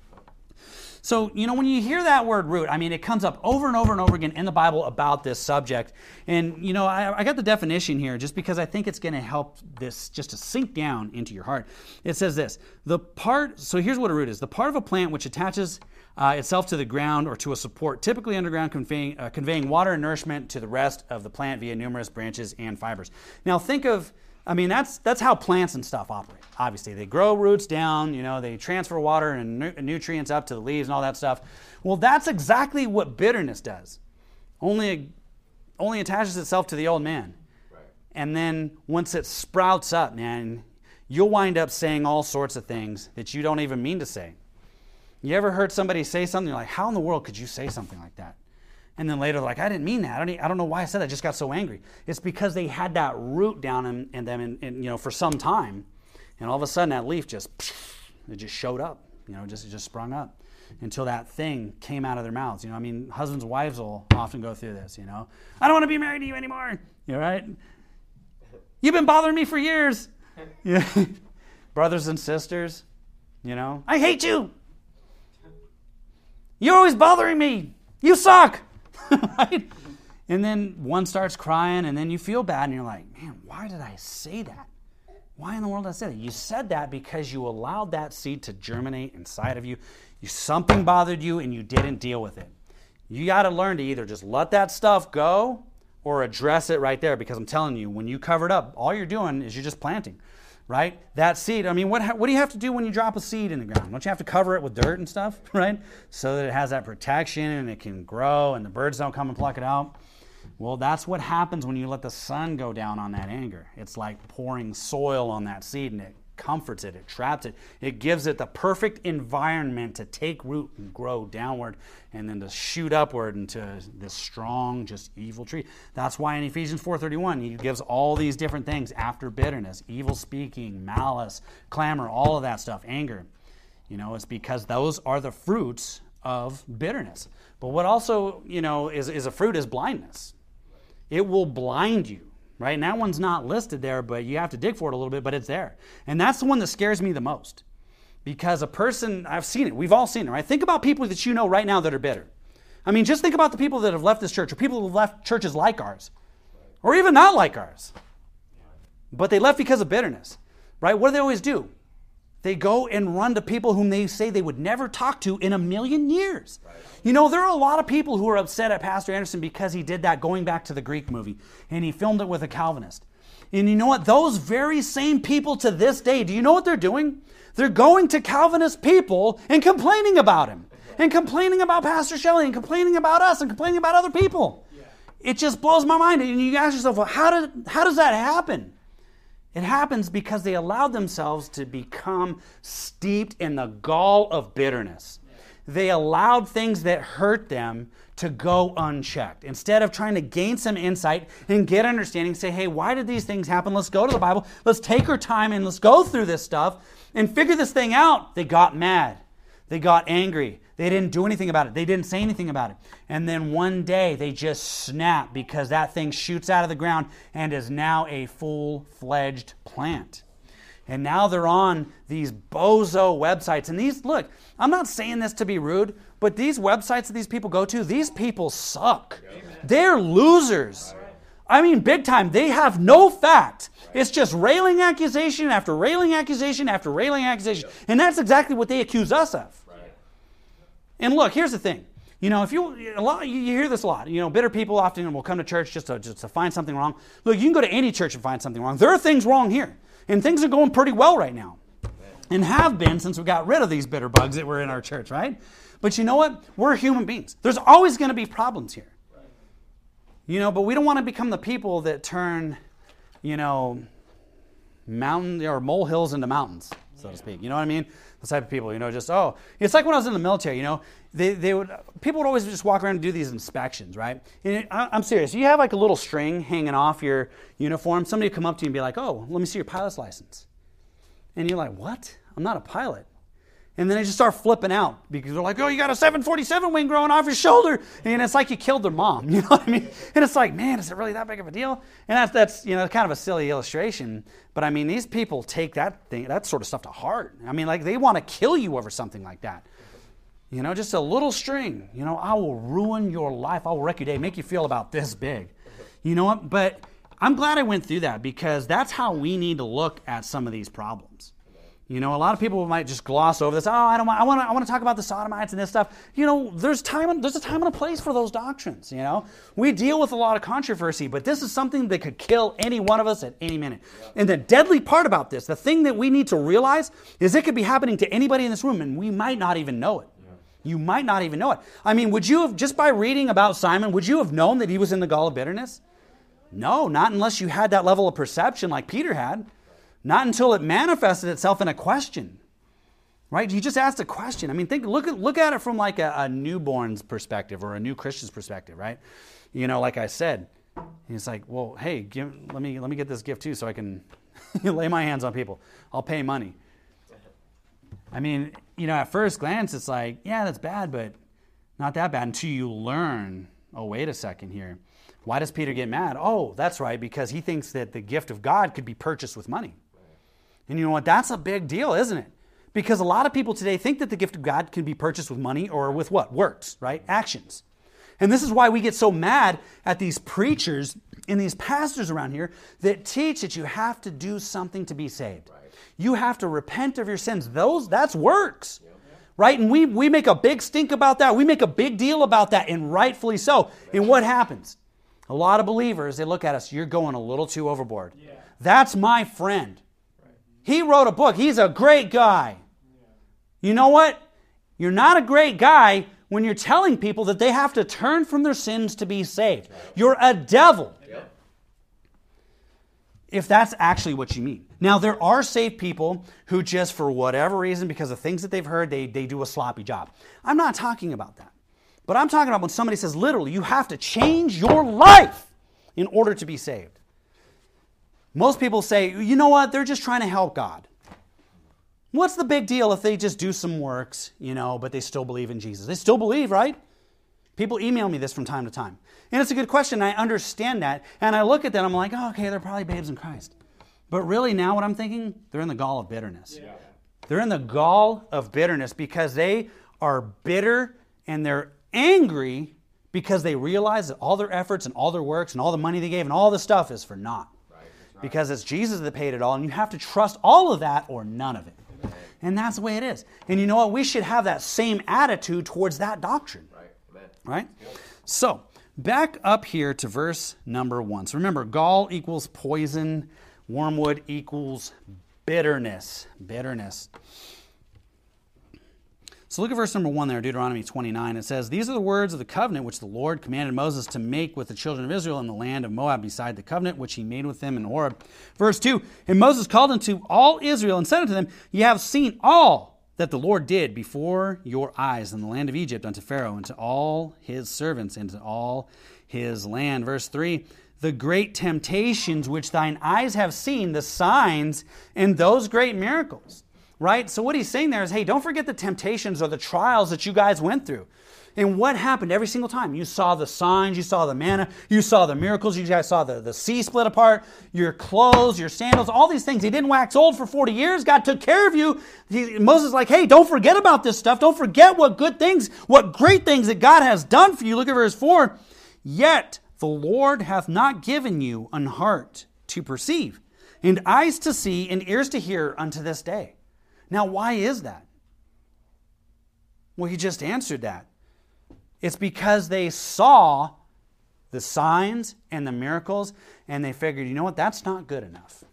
So, you know, when you hear that word root, I mean, it comes up over and over and over again in the Bible about this subject. And, you know, I, I got the definition here just because I think it's going to help this just to sink down into your heart. It says this, the part, so here's what a root is. The part of a plant which attaches uh, itself to the ground or to a support, typically underground, conveying, uh, conveying water and nourishment to the rest of the plant via numerous branches and fibers. Now, think of, I mean, that's that's how plants and stuff operate. Obviously, they grow roots down, you know, they transfer water and nu- nutrients up to the leaves and all that stuff. Well, that's exactly what bitterness does. Only, only attaches itself to the old man. Right. And then once it sprouts up, man, you'll wind up saying all sorts of things that you don't even mean to say. You ever heard somebody say something, you're like, how in the world could you say something like that? And then later they're like, I didn't mean that. I don't, I don't know why I said that. I just got so angry. It's because they had that root down in, in them in, in, you know, for some time. And all of a sudden that leaf just, it just showed up. You know, just, it just sprung up until that thing came out of their mouths. You know, I mean, husbands and wives will often go through this, you know. I don't want to be married to you anymore. You know, right? You've been bothering me for years. Yeah. Brothers and sisters, you know. I hate you. You're always bothering me. You suck. Right? And then one starts crying, and then you feel bad, and you're like, man, why did I say that? Why in the world did I say that? You said that because you allowed that seed to germinate inside of you. You something bothered you, and you didn't deal with it. You got to learn to either just let that stuff go or address it right there, because I'm telling you, when you cover it up, all you're doing is you're just planting, right? That seed, I mean, what what do you have to do when you drop a seed in the ground? Don't you have to cover it with dirt and stuff, right? So that it has that protection and it can grow and the birds don't come and pluck it out. Well, that's what happens when you let the sun go down on that anger. It's like pouring soil on that seed, and it comforts it, it traps it. It gives it the perfect environment to take root and grow downward and then to shoot upward into this strong, just evil tree. That's why in Ephesians four thirty-one, he gives all these different things after bitterness, evil speaking, malice, clamor, all of that stuff, anger. You know, it's because those are the fruits of bitterness. But what also, you know, is, is a fruit is blindness. It will blind you. Right? And that one's not listed there, but you have to dig for it a little bit, but it's there. And that's the one that scares me the most. Because a person, I've seen it, we've all seen it, right? Think about people that you know right now that are bitter. I mean, just think about the people that have left this church, or people who have left churches like ours, or even not like ours. But they left because of bitterness, right? What do they always do? They go and run to people whom they say they would never talk to in a million years. Right. You know, there are a lot of people who are upset at Pastor Anderson because he did that Going Back to the Greek movie, and he filmed it with a Calvinist. And you know what? Those very same people to this day, do you know what they're doing? They're going to Calvinist people and complaining about him, and complaining about Pastor Shelley, and complaining about us, and complaining about other people. Yeah. It just blows my mind. And you ask yourself, well, how did how does that happen? It happens because they allowed themselves to become steeped in the gall of bitterness. They allowed things that hurt them to go unchecked. Instead of trying to gain some insight and get understanding, say, hey, why did these things happen? Let's go to the Bible. Let's take our time and let's go through this stuff and figure this thing out. They got mad. They got angry. They didn't do anything about it. They didn't say anything about it. And then one day they just snap because that thing shoots out of the ground and is now a full-fledged plant. And now they're on these bozo websites. And these, look, I'm not saying this to be rude, but these websites that these people go to, these people suck. Amen. They're losers. Right. I mean, big time. They have no fact. Right. It's just railing accusation after railing accusation after railing accusation. Yep. And that's exactly what they accuse us of. Right. And look, here's the thing. You know, if you a lot, you hear this a lot. You know, bitter people often will come to church just to, just to find something wrong. Look, you can go to any church and find something wrong. There are things wrong here. And things are going pretty well right now. And have been since we got rid of these bitter bugs that were in our church, right? But you know what? We're human beings. There's always going to be problems here. You know, but we don't want to become the people that turn, you know, mountain or molehills into mountains, so to speak. You know what I mean? The type of people, you know, just, oh, it's like when I was in the military, you know, they, they would, people would always just walk around and do these inspections, right? And it, I, I'm serious. You have like a little string hanging off your uniform. Somebody would come up to you and be like, oh, let me see your pilot's license. And you're like, what? I'm not a pilot. And then they just start flipping out because they're like, oh, you got a seven forty-seven wing growing off your shoulder. And it's like you killed their mom. You know what I mean? And it's like, man, is it really that big of a deal? And that's, that's you know, kind of a silly illustration. But I mean, these people take that thing, that sort of stuff to heart. I mean, like they want to kill you over something like that. You know, just a little string. You know, I will ruin your life. I will wreck your day, make you feel about this big. You know what? But I'm glad I went through that because that's how we need to look at some of these problems. You know, a lot of people might just gloss over this. Oh, I don't want. I want to. I want to talk about the sodomites and this stuff. You know, there's time. There's a time and a place for those doctrines. You know, we deal with a lot of controversy, but this is something that could kill any one of us at any minute. Yeah. And the deadly part about this, the thing that we need to realize, is it could be happening to anybody in this room, and we might not even know it. Yeah. You might not even know it. I mean, would you have just by reading about Simon, would you have known that he was in the gall of bitterness? No, not unless you had that level of perception like Peter had. Not until it manifested itself in a question, right? You just asked a question. I mean, think, look at look at it from like a, a newborn's perspective or a new Christian's perspective, right? You know, like I said, it's like, well, hey, give, let me let me get this gift too, so I can lay my hands on people. I'll pay money. I mean, you know, at first glance, it's like, yeah, that's bad, but not that bad until you learn. Oh, wait a second here. Why does Peter get mad? Oh, that's right, because he thinks that the gift of God could be purchased with money. And you know what? That's a big deal, isn't it? Because a lot of people today think that the gift of God can be purchased with money or with what? Works, right? Actions. And this is why we get so mad at these preachers and these pastors around here that teach that you have to do something to be saved. Right. You have to repent of your sins. Those, that's works. Yep. Right? And we, we make a big stink about that. We make a big deal about that, and rightfully so. And what happens? A lot of believers, they look at us, you're going a little too overboard. Yeah. That's my friend. He wrote a book. He's a great guy. You know what? You're not a great guy when you're telling people that they have to turn from their sins to be saved. You're a devil. Yep. If that's actually what you mean. Now, there are saved people who just, for whatever reason, because of things that they've heard, they, they do a sloppy job. I'm not talking about that. But I'm talking about when somebody says, literally, you have to change your life in order to be saved. Most people say, you know what, they're just trying to help God. What's the big deal if they just do some works, you know, but they still believe in Jesus? They still believe, right? People email me this from time to time. And it's a good question. I understand that. And I look at that, I'm like, oh, okay, they're probably babes in Christ. But really now what I'm thinking, they're in the gall of bitterness. Yeah. They're in the gall of bitterness because they are bitter and they're angry because they realize that all their efforts and all their works and all the money they gave and all this stuff is for naught. Because it's Jesus that paid it all, and you have to trust all of that or none of it. And that's the way it is. And you know what? We should have that same attitude towards that doctrine. Right. Amen. Right? So, back up here to verse number one. So remember, gall equals poison. Wormwood equals bitterness. Bitterness. So look at verse number one there, Deuteronomy twenty-nine. It says, "These are the words of the covenant which the Lord commanded Moses to make with the children of Israel in the land of Moab beside the covenant which he made with them in Horeb." Verse two, "And Moses called unto all Israel and said unto them, Ye have seen all that the Lord did before your eyes in the land of Egypt unto Pharaoh and to all his servants and to all his land." Verse three, "The great temptations which thine eyes have seen, the signs and those great miracles." Right? So what he's saying there is, hey, don't forget the temptations or the trials that you guys went through. And what happened every single time? You saw the signs, you saw the manna, you saw the miracles, you guys saw the, the sea split apart, your clothes, your sandals, all these things. He didn't wax old for forty years. God took care of you. He, Moses is like, hey, don't forget about this stuff. Don't forget what good things, what great things that God has done for you. Look at verse four. "Yet the Lord hath not given you an heart to perceive, and eyes to see, and ears to hear unto this day." Now, why is that? Well, he just answered that. It's because they saw the signs and the miracles, and they figured, you know what, that's not good enough.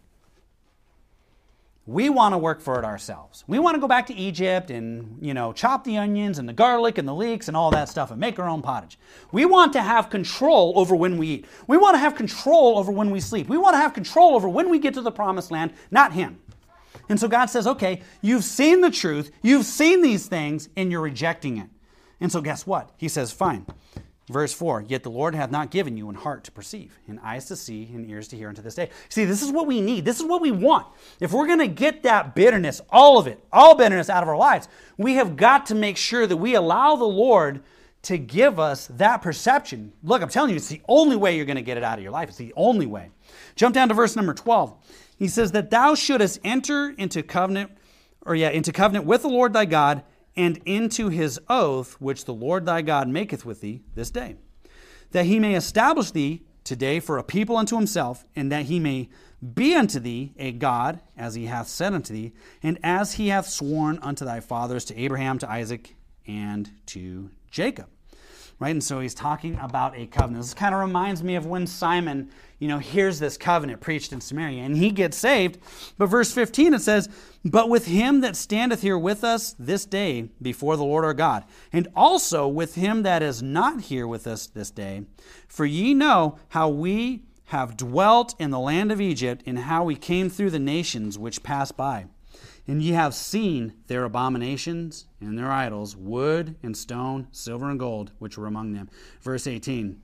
We want to work for it ourselves. We want to go back to Egypt and, you know, chop the onions and the garlic and the leeks and all that stuff and make our own pottage. We want to have control over when we eat. We want to have control over when we sleep. We want to have control over when we get to the promised land, not him. And so God says, okay, you've seen the truth, you've seen these things, and you're rejecting it. And so guess what? He says, fine. Verse four, "Yet the Lord hath not given you an heart to perceive, and eyes to see, and ears to hear unto this day." See, this is what we need. This is what we want. If we're going to get that bitterness, all of it, all bitterness out of our lives, we have got to make sure that we allow the Lord to give us that perception. Look, I'm telling you, it's the only way you're going to get it out of your life. It's the only way. Jump down to verse number twelve. He says that thou shouldest enter into covenant, or yeah, into covenant with the Lord thy God, and into his oath, which the Lord thy God maketh with thee this day, that he may establish thee today for a people unto himself, and that he may be unto thee a God, as he hath said unto thee, and as he hath sworn unto thy fathers, to Abraham, to Isaac, and to Jacob. Right? And so he's talking about a covenant. This kind of reminds me of when Simon, you know, hears this covenant preached in Samaria, and he gets saved. But verse fifteen, it says, "But with him that standeth here with us this day before the Lord our God, and also with him that is not here with us this day, for ye know how we have dwelt in the land of Egypt, and how we came through the nations which passed by. And ye have seen their abominations and their idols, wood and stone, silver and gold, which were among them." Verse eighteen,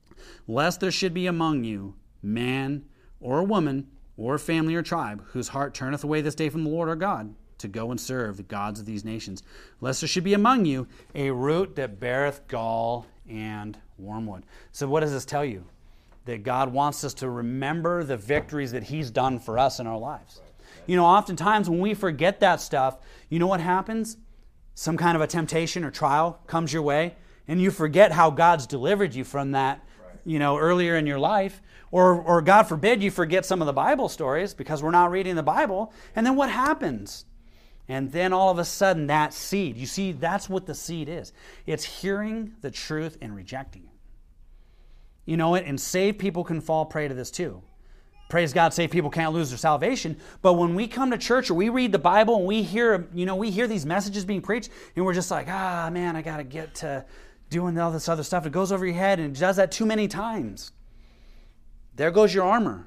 "Lest there should be among you man or woman or family or tribe, whose heart turneth away this day from the Lord our God, to go and serve the gods of these nations. Lest there should be among you a root that beareth gall and wormwood." So what does this tell you? That God wants us to remember the victories that he's done for us in our lives. You know, oftentimes when we forget that stuff, you know what happens? Some kind of a temptation or trial comes your way, and you forget how God's delivered you from that, you know, earlier in your life. Or, or God forbid, you forget some of the Bible stories because we're not reading the Bible. And then what happens? And then all of a sudden, that seed, you see, that's what the seed is. It's hearing the truth and rejecting it. You know it, and saved people can fall prey to this too. Praise God, saved people can't lose their salvation. But when we come to church or we read the Bible and we hear, you know, we hear these messages being preached, and we're just like, ah, man, I got to get to doing all this other stuff. It goes over your head, and it does that too many times. There goes your armor.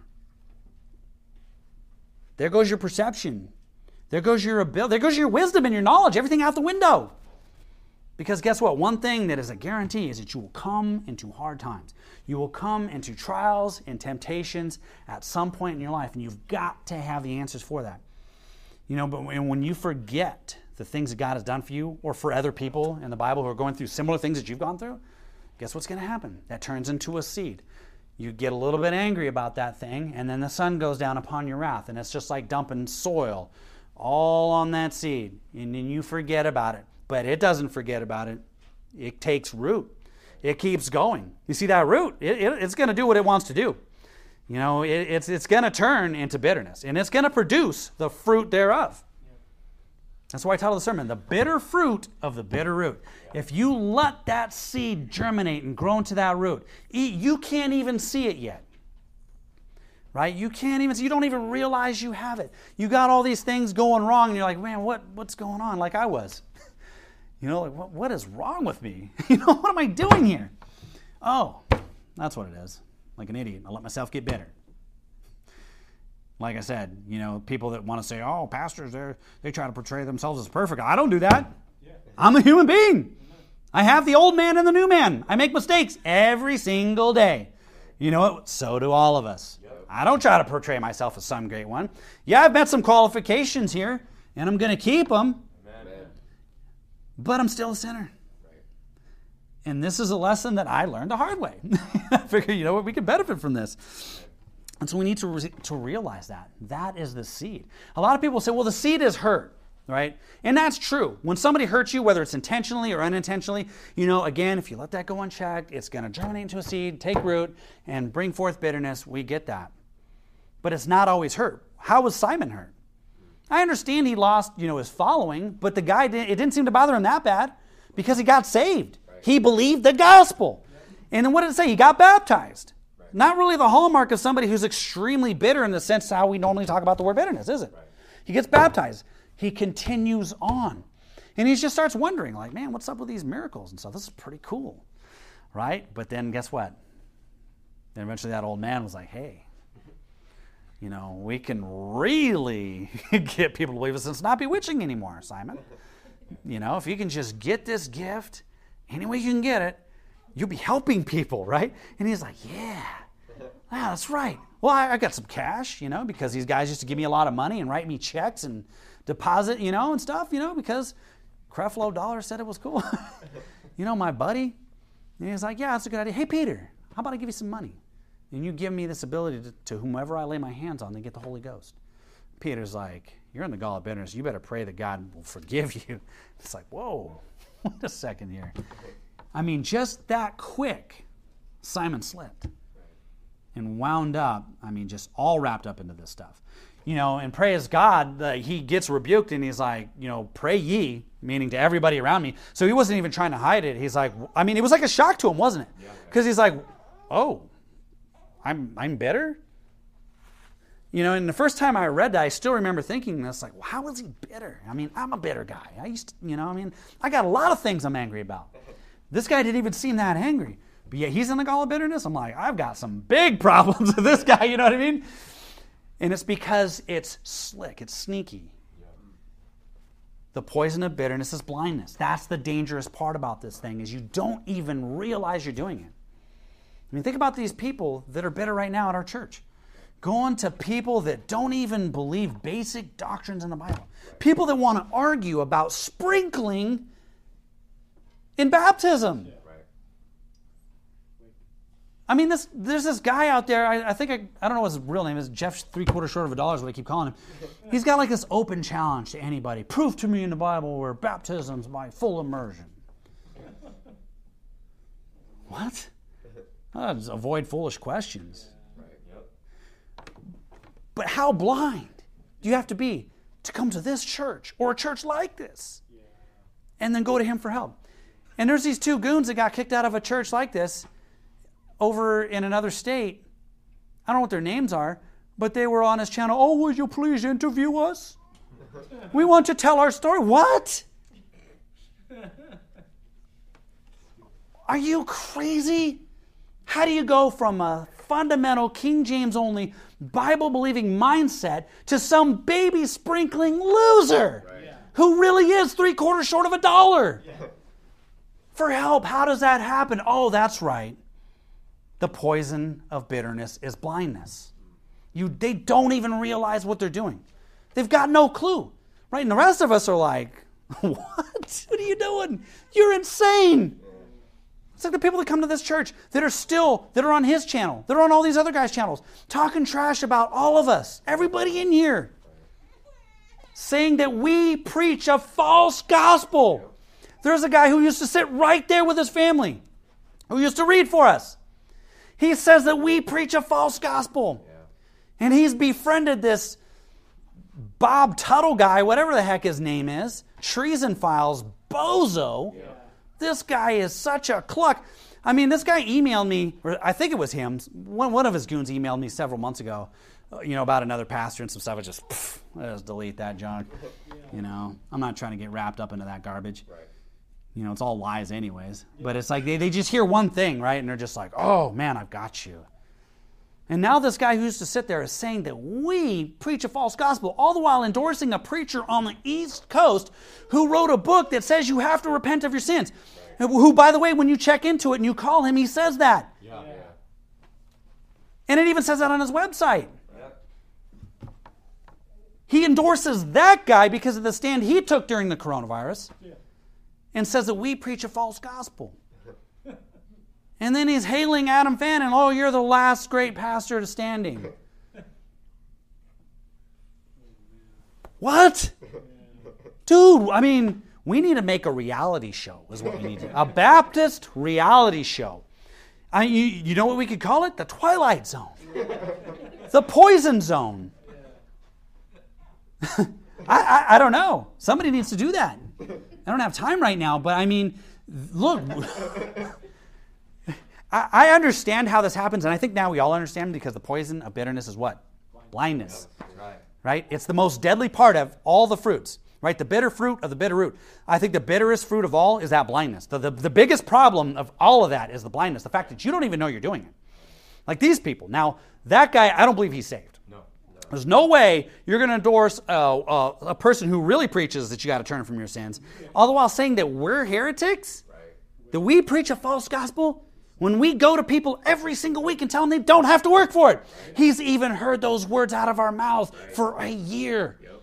There goes your perception. There goes your ability. There goes your wisdom and your knowledge. Everything out the window. Because guess what? One thing that is a guarantee is that you will come into hard times. You will come into trials and temptations at some point in your life, and you've got to have the answers for that. You know, but when you forget the things that God has done for you or for other people in the Bible who are going through similar things that you've gone through, guess what's going to happen? That turns into a seed. You get a little bit angry about that thing, and then the sun goes down upon your wrath, and it's just like dumping soil all on that seed, and then you forget about it. But it doesn't forget about it. It takes root. It keeps going. You see that root? It, it, it's going to do what it wants to do. You know, it, it's it's going to turn into bitterness, and it's going to produce the fruit thereof. That's why I titled the sermon, The Bitter Fruit of the Bitter Root. If you let that seed germinate and grow into that root, you can't even see it yet. Right? You can't even see, you don't even realize you have it. You got all these things going wrong, and you're like, man, what, what's going on? Like I was. You know, like, what, what is wrong with me? You know, what am I doing here? Oh, that's what it is. Like an idiot. I let myself get bitter. Like I said, you know, people that want to say, oh, pastors, they they try to portray themselves as perfect. I don't do that. Yeah. I'm a human being. I have the old man and the new man. I make mistakes every single day. You know what? So do all of us. Yep. I don't try to portray myself as some great one. Yeah, I've met some qualifications here, and I'm going to keep them. Amen. But I'm still a sinner. Right. And this is a lesson that I learned the hard way. I figure, you know what, we can benefit from this. And so we need to, re- to realize that. That is the seed. A lot of people say, well, the seed is hurt, right? And that's true. When somebody hurts you, whether it's intentionally or unintentionally, you know, again, if you let that go unchecked, it's going to germinate into a seed, take root, and bring forth bitterness. We get that. But it's not always hurt. How was Simon hurt? I understand he lost, you know, his following, but the guy, didn't, it didn't seem to bother him that bad because he got saved. Right. He believed the gospel. And then what did it say? He got baptized. Not really the hallmark of somebody who's extremely bitter in the sense how we normally talk about the word bitterness, is it? Right. He gets baptized. He continues on. And he just starts wondering, like, man, what's up with these miracles and stuff? This is pretty cool, right? But then guess what? Then eventually that old man was like, hey, you know, we can really get people to believe us. It's not bewitching anymore, Simon. You know, if you can just get this gift, any way you can get it, you'll be helping people, right? And he's like, yeah. Ah, that's right. Well, I, I got some cash, you know, because these guys used to give me a lot of money and write me checks and deposit, you know, and stuff, you know, because Creflo Dollar said it was cool. You know, my buddy, and he's like, yeah, that's a good idea. Hey, Peter, how about I give you some money? And you give me this ability to, to whomever I lay my hands on, they get the Holy Ghost. Peter's like, you're in the gall of bitterness. You better pray that God will forgive you. It's like, whoa, wait a second here. I mean, just that quick, Simon slipped and wound up, I mean, just all wrapped up into this stuff. You know, and praise God, uh, he gets rebuked and he's like, you know, pray ye, meaning to everybody around me. So he wasn't even trying to hide it. He's like, I mean, it was like a shock to him, wasn't it? Because he's like, oh, I'm I'm bitter? You know, and the first time I read that, I still remember thinking this, like, well, how is he bitter? I mean, I'm a bitter guy. I used to, you know, I mean, I got a lot of things I'm angry about. This guy didn't even seem that angry. But yet he's in the gall of bitterness. I'm like, I've got some big problems with this guy, you know what I mean? And it's because it's slick, it's sneaky. Yeah. The poison of bitterness is blindness. That's the dangerous part about this thing, is you don't even realize you're doing it. I mean, think about these people that are bitter right now at our church. Going to people that don't even believe basic doctrines in the Bible. People that want to argue about sprinkling in baptism. Yeah. I mean, this, there's this guy out there, I, I think, I, I don't know what his real name is, Jeff three-quarters short of a dollar is what I keep calling him. He's got like this open challenge to anybody. Prove to me in the Bible where baptism's by full immersion. What? Oh, just avoid foolish questions. But how blind do you have to be to come to this church or a church like this and then go to him for help? And there's these two goons that got kicked out of a church like this over in another state. I don't know what their names are, but they were on his channel. Oh, would you please interview us? We want to tell our story. What? Are you crazy? How do you go from a fundamental King James only Bible-believing mindset to some baby sprinkling loser right. who really is three quarters short of a dollar? Yeah. For help, how does that happen? Oh, that's right. The poison of bitterness is blindness. You, they don't even realize what they're doing. They've got no clue, right? And the rest of us are like, what? What are you doing? You're insane. It's like the people that come to this church that are still, that are on his channel, that are on all these other guys' channels, talking trash about all of us, everybody in here, saying that we preach a false gospel. There's a guy who used to sit right there with his family, who used to read for us. He says that we preach a false gospel. Yeah. And he's befriended this Bob Tuttle guy, whatever the heck his name is, Treason Files, bozo. Yeah. This guy is such a cluck. I mean, this guy emailed me, or I think it was him, one, one of his goons emailed me several months ago, you know, about another pastor and some stuff. I just, pff, I just delete that junk. Yeah. You know, I'm not trying to get wrapped up into that garbage. Right. You know, it's all lies anyways. Yeah. But it's like they, they just hear one thing, right? And they're just like, oh, man, I've got you. And now this guy who used to sit there is saying that we preach a false gospel, all the while endorsing a preacher on the East Coast who wrote a book that says you have to repent of your sins. Right. Who, by the way, when you check into it and you call him, he says that. Yeah. Yeah. And it even says that on his website. Yeah. He endorses that guy because of the stand he took during the coronavirus. Yeah. And says that we preach a false gospel. And then he's hailing Adam Fannin, oh, you're the last great pastor to standing. What? Dude, I mean, we need to make a reality show is what we need to do. A Baptist reality show. I, you, you know what we could call it? The Twilight Zone. The Poison Zone. I, I, I don't know. Somebody needs to do that. I don't have time right now, but I mean, look... I understand how this happens, and I think now we all understand because the poison of bitterness is what? Blindness. Right. Right? It's the most deadly part of all the fruits. Right? The bitter fruit of the bitter root. I think the bitterest fruit of all is that blindness. The, the, the biggest problem of all of that is the blindness. The fact that you don't even know you're doing it. Like these people. Now, that guy, I don't believe he's saved. No. no. There's no way you're going to endorse a, a, a person who really preaches that you got to turn from your sins, all the while saying that we're heretics? Right. That we preach a false gospel? When we go to people every single week and tell them they don't have to work for it. Right. He's even heard those words out of our mouths right. for a year. Yep.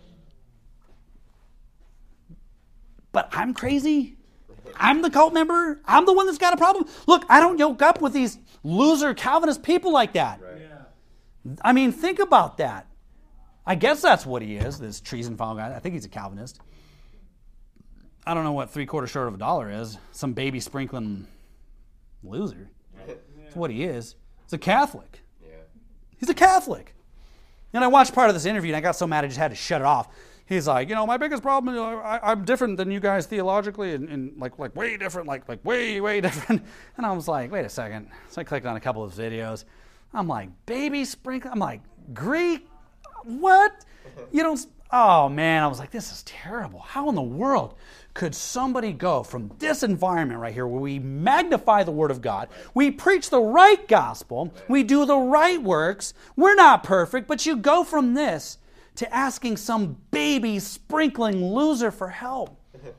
But I'm crazy. I'm the cult member. I'm the one that's got a problem. Look, I don't yoke up with these loser Calvinist people like that. Right. Yeah. I mean, think about that. I guess that's what he is, this treason file guy. I think he's a Calvinist. I don't know what three-quarter short of a dollar is. Some baby sprinkling... loser. Yeah. That's what he is. He's a Catholic. Yeah. He's a Catholic. And I watched part of this interview and I got so mad I just had to shut it off. He's like, you know, my biggest problem is I, I'm different than you guys theologically and, and like like way different, like like way, way different. And I was like, wait a second. So I clicked on a couple of videos. I'm like, baby sprinkle. I'm like, Greek? What? You don't... Oh, man. I was like, this is terrible. How in the world could somebody go from this environment right here where we magnify the Word of God, we preach the right gospel, we do the right works, we're not perfect, but you go from this to asking some baby sprinkling loser for help.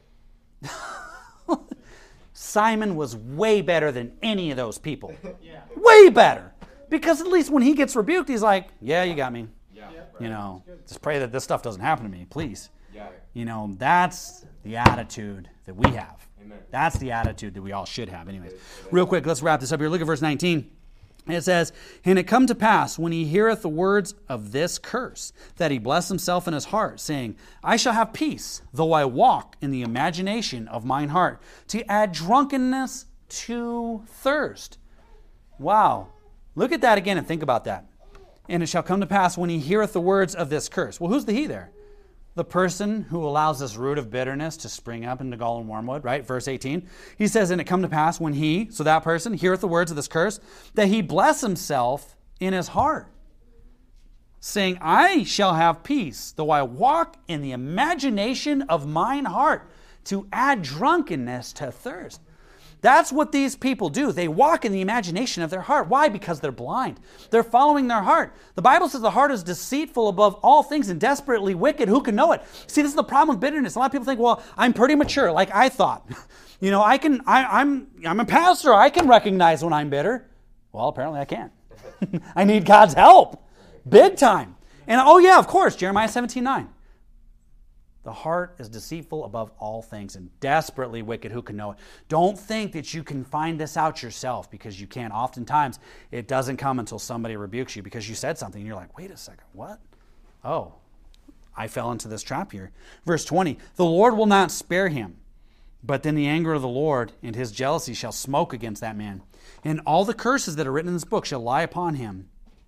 Simon was way better than any of those people. Yeah. Way better. Because at least when he gets rebuked, he's like, yeah, you got me. Yeah. You know, just pray that this stuff doesn't happen to me, please. Yeah. You know, that's the attitude that we have. Amen. That's the attitude that we all should have. Anyways, real quick, let's wrap this up here. Look at verse nineteen. It says, and it come to pass, when he heareth the words of this curse, that he bless himself in his heart, saying, I shall have peace, though I walk in the imagination of mine heart, to add drunkenness to thirst. Wow. Look at that again and think about that. And it shall come to pass, when he heareth the words of this curse. Well, who's the he there? The person who allows this root of bitterness to spring up into gall and wormwood, right? Verse eighteen. He says, and it come to pass when he, so that person, heareth the words of this curse, that he bless himself in his heart, saying, I shall have peace, though I walk in the imagination of mine heart, to add drunkenness to thirst. That's what these people do. They walk in the imagination of their heart. Why? Because they're blind. They're following their heart. The Bible says the heart is deceitful above all things and desperately wicked. Who can know it? See, this is the problem with bitterness. A lot of people think, well, I'm pretty mature, like I thought. You know, I can, I, I'm, I'm a pastor. I can recognize when I'm bitter. Well, apparently I can't. I need God's help. Big time. And oh yeah, of course, Jeremiah seventeen nine. The heart is deceitful above all things and desperately wicked. Who can know it? Don't think that you can find this out yourself, because you can't. Oftentimes, it doesn't come until somebody rebukes you because you said something and you're like, wait a second, what? Oh, I fell into this trap here. Verse twenty, the Lord will not spare him, but then the anger of the Lord and his jealousy shall smoke against that man. And all the curses that are written in this book shall lie upon him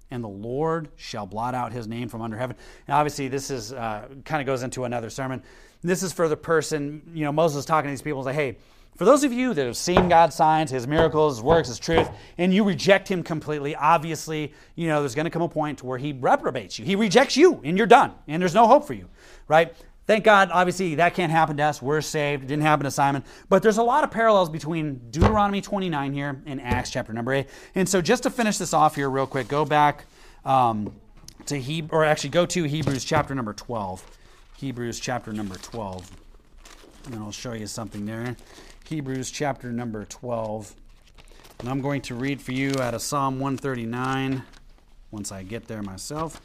and the Lord shall blot out his name from under heaven. And obviously, this is uh, kind of goes into another sermon. This is for the person, you know, Moses is talking to these people and say, hey, for those of you that have seen God's signs, his miracles, his works, his truth, and you reject him completely, obviously, you know, there's going to come a point where he reprobates you. He rejects you, and you're done, and there's no hope for you, right? Thank God, obviously, that can't happen to us. We're saved. It didn't happen to Simon. But there's a lot of parallels between Deuteronomy twenty-nine here and Acts chapter number eight. And so just to finish this off here real quick, go back um, to He, or actually go to Hebrews chapter number twelve. Hebrews chapter number twelve. And I'll show you something there. Hebrews chapter number twelve. And I'm going to read for you out of Psalm one thirty-nine once I get there myself.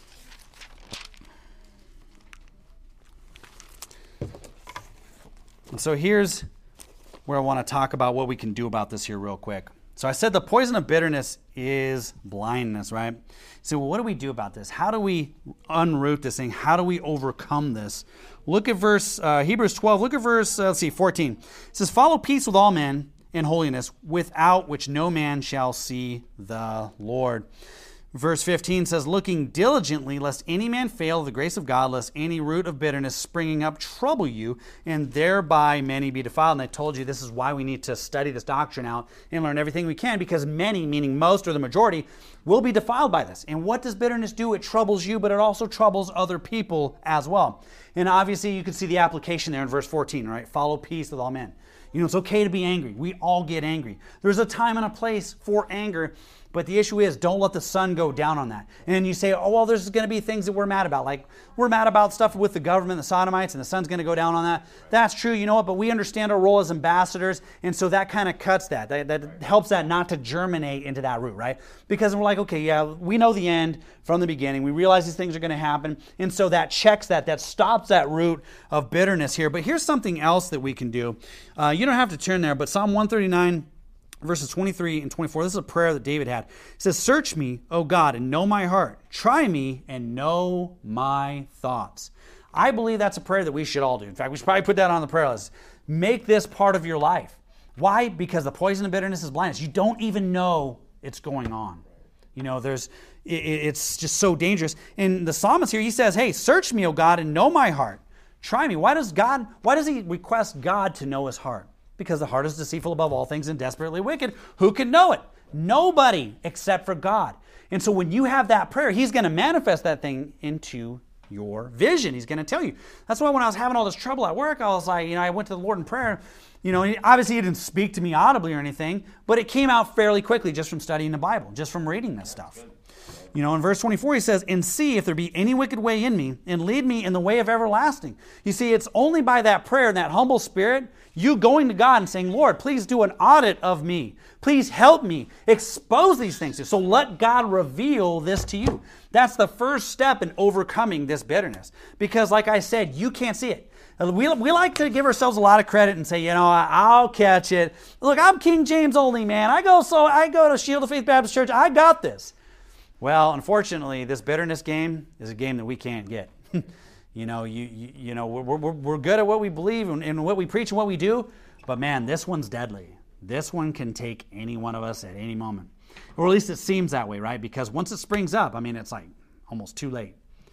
And so here's where I want to talk about what we can do about this here real quick. So I said the poison of bitterness is blindness, right? So what do we do about this? How do we unroot this thing? How do we overcome this? Look at verse, uh, Hebrews twelve, look at verse, uh, let's see, fourteen. It says, follow peace with all men and holiness, without which no man shall see the Lord. Verse fifteen says, looking diligently, lest any man fail of the grace of God, lest any root of bitterness springing up trouble you, and thereby many be defiled. And I told you this is why we need to study this doctrine out and learn everything we can, because many, meaning most or the majority, will be defiled by this. And what does bitterness do? It troubles you, but it also troubles other people as well. And obviously you can see the application there in verse fourteen, right? Follow peace with all men. You know, it's okay to be angry. We all get angry. There's a time and a place for anger. But the issue is, don't let the sun go down on that. And you say, oh, well, there's going to be things that we're mad about. Like, we're mad about stuff with the government, the sodomites, and the sun's going to go down on that. That's true, you know what? But we understand our role as ambassadors, and so that kind of cuts that. That, that helps that not to germinate into that root, right? Because we're like, okay, yeah, we know the end from the beginning. We realize these things are going to happen. And so that checks that. That stops that root of bitterness here. But here's something else that we can do. Uh, you don't have to turn there, but Psalm one thirty-nine, verses twenty-three and twenty-four, this is a prayer that David had. It says, search me, O God, and know my heart. Try me and know my thoughts. I believe that's a prayer that we should all do. In fact, we should probably put that on the prayer list. Make this part of your life. Why? Because the poison of bitterness is blindness. You don't even know it's going on. You know, there's it, it's just so dangerous. And the psalmist here, he says, hey, search me, O God, and know my heart. Try me. Why does God, why does he request God to know his heart? Because the heart is deceitful above all things and desperately wicked. Who can know it? Nobody except for God. And so when you have that prayer, he's going to manifest that thing into your vision. He's going to tell you. That's why when I was having all this trouble at work, I was like, you know, I went to the Lord in prayer. You know, obviously he didn't speak to me audibly or anything, but it came out fairly quickly just from studying the Bible, just from reading this stuff. You know, in verse twenty-four, he says, and see if there be any wicked way in me, and lead me in the way of everlasting. You see, it's only by that prayer and that humble spirit, you going to God and saying, Lord, please do an audit of me. Please help me. Expose these things. So let God reveal this to you. That's the first step in overcoming this bitterness. Because like I said, you can't see it. We, we like to give ourselves a lot of credit and say, you know, I'll catch it. Look, I'm King James only, man. I go so I go to Shield of Faith Baptist Church. I got this. Well, unfortunately, this bitterness game is a game that we can't get. you know, you, you you know, we're, we're we're good at what we believe and, and what we preach and what we do, but man, this one's deadly. This one can take any one of us at any moment, or at least it seems that way, right? Because once it springs up, I mean, it's like almost too late.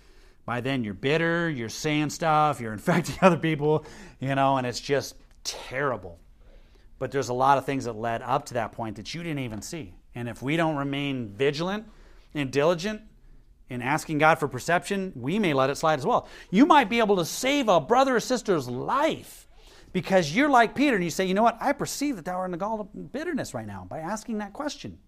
By then, you're bitter, you're saying stuff, you're infecting other people, you know, and it's just terrible. But there's a lot of things that led up to that point that you didn't even see, and if we don't remain vigilant and diligent in asking God for perception, we may let it slide as well. You might be able to save a brother or sister's life because you're like Peter and you say, you know what, I perceive that thou art in the gall of bitterness right now by asking that question.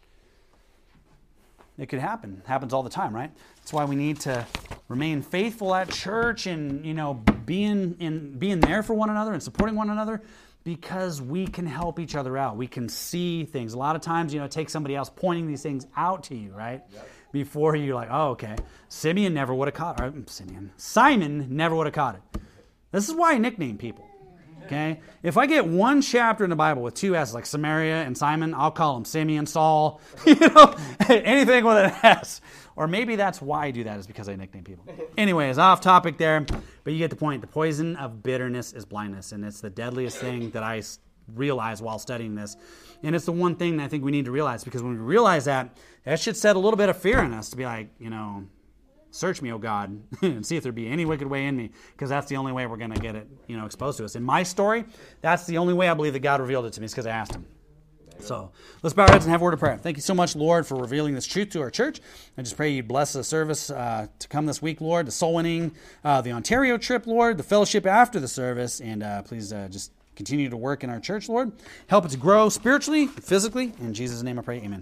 It could happen. It happens all the time, right? That's why we need to remain faithful at church and, you know, being in being there for one another and supporting one another, because we can help each other out. We can see things. A lot of times, you know, it takes somebody else pointing these things out to you, right? Yep. Before you're like, oh, okay. Simeon never would have caught it. Or, Simeon. Simon never would have caught it. This is why I nickname people, okay? If I get one chapter in the Bible with two S's, like Samaria and Simon, I'll call them Simeon, Saul, you know, anything with an S. Or maybe that's why I do that, is because I nickname people. Anyways, off topic there, but you get the point. The poison of bitterness is blindness, and it's the deadliest thing that I realized while studying this. And it's the one thing that I think we need to realize, because when we realize that, that should set a little bit of fear in us to be like, you know, search me, O God, and see if there be any wicked way in me, because that's the only way we're going to get it, you know, exposed to us. In my story, that's the only way I believe that God revealed it to me, is because I asked him. So let's bow our heads and have a word of prayer. Thank you so much, Lord, for revealing this truth to our church. I just pray you bless the service uh, to come this week, Lord, the soul winning, uh, the Ontario trip, Lord, the fellowship after the service, and uh, please uh, just continue to work in our church, Lord. Help it to grow spiritually, physically. In Jesus' name I pray, amen.